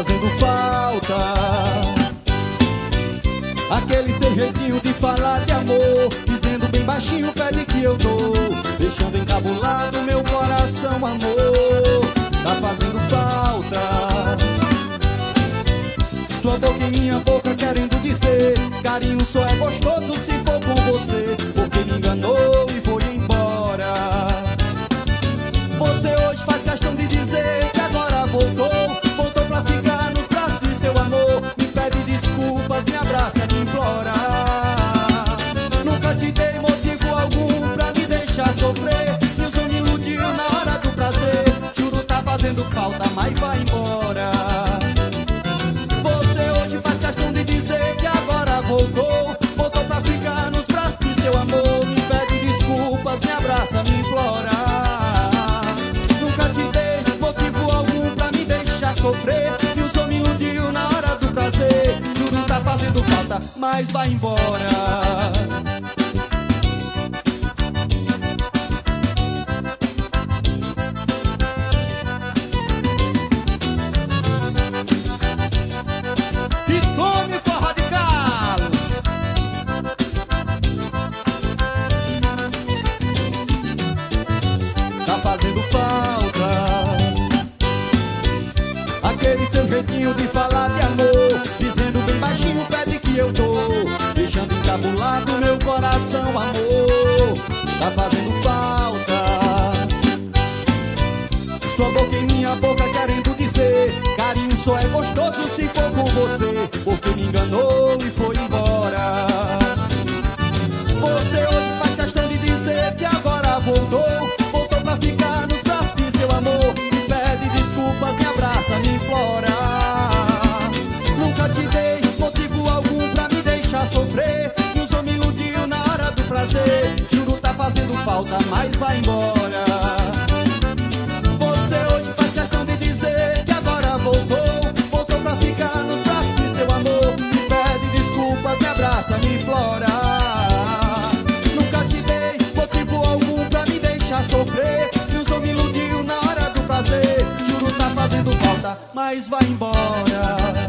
fazendo falta aquele seu jeitinho de falar de amor, dizendo bem baixinho, pede que eu dou, deixando encabulado meu coração, amor. Tá fazendo falta sua boca em minha boca, querendo dizer carinho só é gostoso se for com você, porque me enganou e foi embora. Você hoje faz questão de dizer que agora voltou pra ficar nos braços de seu amor, me pede desculpas, me abraça, me implora. Nunca te dei motivo algum pra me deixar sofrer, e o sonho me iludiu na hora do prazer. Juro, tá fazendo falta, mas vai embora. Você hoje faz questão de dizer que agora voltou pra ficar nos braços de seu amor, me pede desculpas, me abraça, me implora. Nunca te dei motivo algum pra me deixar sofrer, e o sol me iludiu na hora do prazer. Juro, tá fazendo falta, mas vai embora. Fazendo falta aquele seu jeitinho de falar de amor, dizendo bem baixinho, pede que eu dou, deixando encabulado meu coração, amor. Tá fazendo falta sua boca em minha boca, querendo dizer carinho só é gostoso se for com você, porque me enganou e foi embora. Você hoje faz questão de dizer que agora voltou pra ficar nos braços de seu amor, me pede desculpas, me abraça, me implora. Nunca te dei motivo algum pra me deixar sofrer, e o sol me iludiu na hora do prazer. Juro, tá fazendo falta, mas vai embora. Você hoje faz questão de dizer que agora voltou pra ficar nos braços de seu amor, me pede desculpas, me abraça, me implora. Nunca te dei motivo algum pra me deixar sofrer, e o sol me iludiu na hora do prazer. Juro, tá fazendo falta, mas vai embora.